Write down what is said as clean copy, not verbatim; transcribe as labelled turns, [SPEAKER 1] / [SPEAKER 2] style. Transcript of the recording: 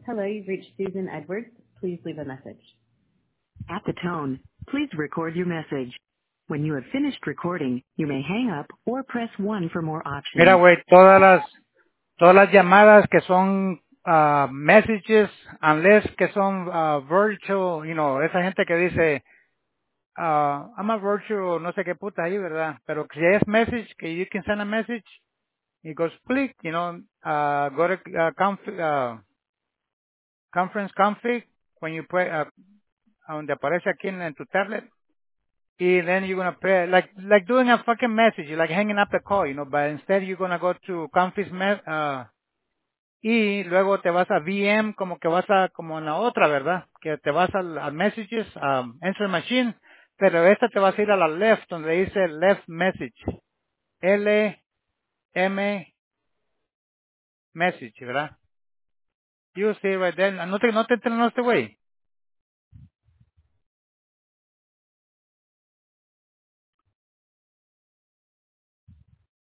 [SPEAKER 1] Hello, you've reached Susan Edwards. Please leave a message.
[SPEAKER 2] At the tone, please record your message. When you have finished recording, you may hang up or press 1 for more
[SPEAKER 3] Mira,
[SPEAKER 2] options.
[SPEAKER 3] güey, todas las llamadas que son messages, unless que son virtual, esa gente que dice, I'm a virtual, no sé qué puta ahí, ¿verdad? Pero si es message, que you can send a message, it goes click, go to conference config, when you put, donde aparece aquí en tu tablet, y then you're gonna pay, like doing a fucking message, like hanging up the call, but instead you're gonna go to conference, y luego te vas a VM como que vas a, como en la otra, ¿verdad? Que te vas a messages, answer machine, pero esta te vas a ir a la left, donde dice left message, LM message, ¿verdad? You see right there, no te entrenó este güey.